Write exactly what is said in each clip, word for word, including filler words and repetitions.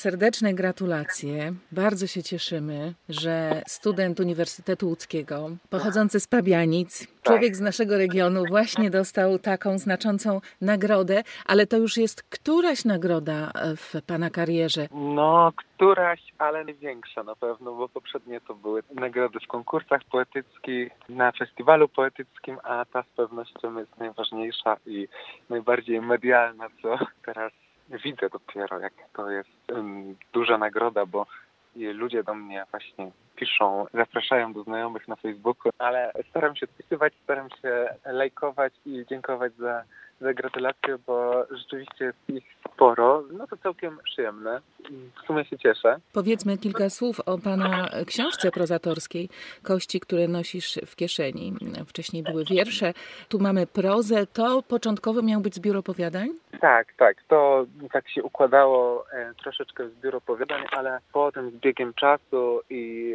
serdeczne gratulacje. Bardzo się cieszymy, że student Uniwersytetu Łódzkiego, pochodzący z Pabianic, człowiek z naszego regionu właśnie dostał taką znaczącą nagrodę, ale to już jest któraś nagroda w pana karierze? No, któraś, ale największa na pewno, bo poprzednie to były nagrody w konkursach poetyckich, na festiwalu poetyckim, a ta z pewnością jest najważniejsza i najbardziej medialna, co teraz widzę dopiero, jak to jest um, duża nagroda, bo ludzie do mnie właśnie piszą, zapraszają do znajomych na Facebooku, ale staram się odpisywać, staram się lajkować i dziękować za, za gratulacje, bo rzeczywiście jest ich sporo. No to całkiem przyjemne. W sumie się cieszę. Powiedzmy kilka słów o pana książce prozatorskiej Kości, które nosisz w kieszeni. Wcześniej były wiersze, tu mamy prozę. To początkowo miał być zbiór opowiadań? Tak, tak. To tak się układało e, troszeczkę w zbiór opowiadań, ale potem z biegiem czasu i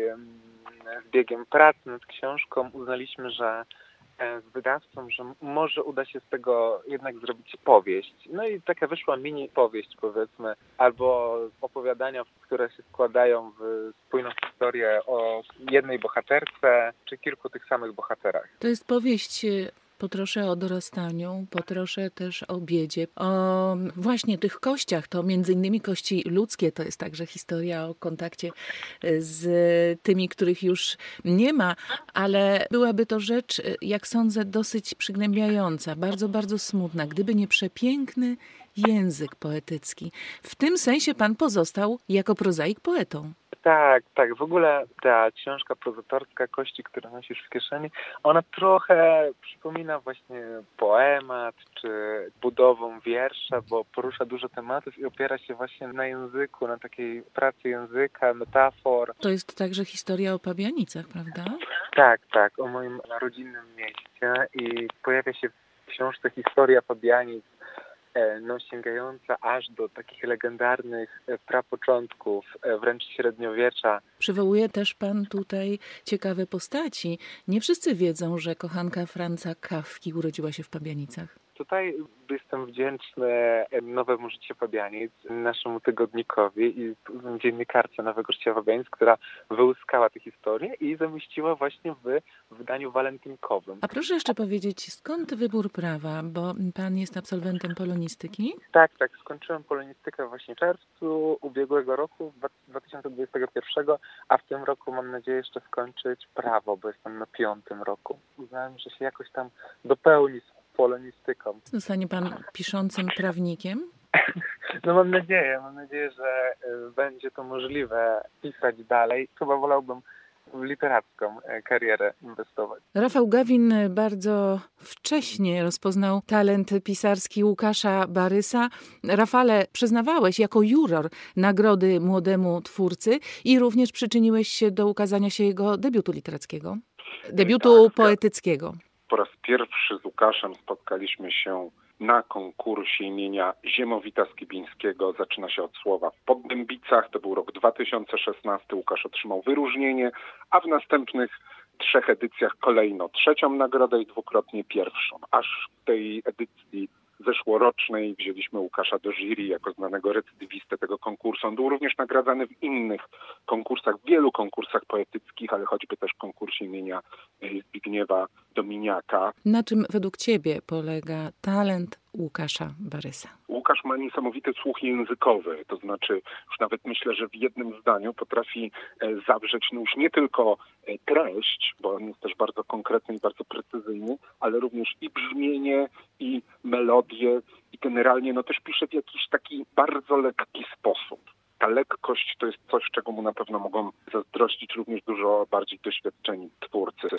e, z biegiem prac nad książką uznaliśmy, że z wydawcą, że może uda się z tego jednak zrobić powieść. No i taka wyszła mini powieść, powiedzmy, albo opowiadania, które się składają w spójną historię o jednej bohaterce, czy kilku tych samych bohaterach. To jest powieść po trosze o dorastaniu, po trosze też o biedzie, o właśnie tych kościach, to między innymi kości ludzkie, to jest także historia o kontakcie z tymi, których już nie ma, ale byłaby to rzecz, jak sądzę, dosyć przygnębiająca, bardzo, bardzo smutna, gdyby nie przepiękny język poetycki. W tym sensie pan pozostał jako prozaik poetą. Tak, tak. W ogóle ta książka prozatorska Kości, które nosisz w kieszeni, ona trochę przypomina właśnie poemat czy budową wiersza, bo porusza dużo tematów i opiera się właśnie na języku, na takiej pracy języka, metafor. To jest także historia o Pabianicach, prawda? Tak, tak. O moim rodzinnym mieście i pojawia się w książce historia Pabianic, no, sięgająca aż do takich legendarnych prapoczątków, wręcz średniowiecza. Przywołuje też pan tutaj ciekawe postaci. Nie wszyscy wiedzą, że kochanka Franza Kafki urodziła się w Pabianicach. Tutaj jestem wdzięczny Nowemu Życiu Pabianic, naszemu tygodnikowi i dziennikarce Nowego Życia Pabianic, która wyłuskała tę historię i zamieściła właśnie w wydaniu walentynkowym. A proszę jeszcze powiedzieć, skąd wybór prawa, bo pan jest absolwentem polonistyki? Tak, tak. Skończyłem polonistykę właśnie w czerwcu ubiegłego roku, dwa tysiące dwudziestego pierwszego, a w tym roku mam nadzieję jeszcze skończyć prawo, bo jestem na piątym roku. Uznałem, że się jakoś tam dopełni polonistyką. Zostanie pan piszącym prawnikiem? No mam nadzieję, mam nadzieję, że będzie to możliwe pisać dalej. Chyba wolałbym w literacką karierę inwestować. Rafał Gawin bardzo wcześnie rozpoznał talent pisarski Łukasza Barysa. Rafale, przyznawałeś jako juror nagrody młodemu twórcy i również przyczyniłeś się do ukazania się jego debiutu literackiego, debiutu tak, poetyckiego. Po raz pierwszy z Łukaszem spotkaliśmy się na konkursie imienia Ziemowita Skibińskiego. Zaczyna się od słowa w Poddębicach. To był rok dwa tysiące szesnasty. Łukasz otrzymał wyróżnienie, a w następnych trzech edycjach kolejno trzecią nagrodę i dwukrotnie pierwszą. Aż w tej edycji zeszłorocznej wzięliśmy Łukasza do jury jako znanego recydywistę tego konkursu. On był również nagradzany w innych konkursach, w wielu konkursach poetyckich, ale choćby też w konkursie imienia Zbigniewa Dominiaka. Na czym według ciebie polega talent Łukasza Barysa? Łukasz ma niesamowity słuch językowy, to znaczy już nawet myślę, że w jednym zdaniu potrafi zawrzeć no już nie tylko treść, bo on jest też bardzo konkretny i bardzo precyzyjny, ale również i brzmienie, i melodię i generalnie no też pisze w jakiś taki bardzo lekki sposób. Ta lekkość to jest coś, czego mu na pewno mogą zazdrościć również dużo bardziej doświadczeni twórcy.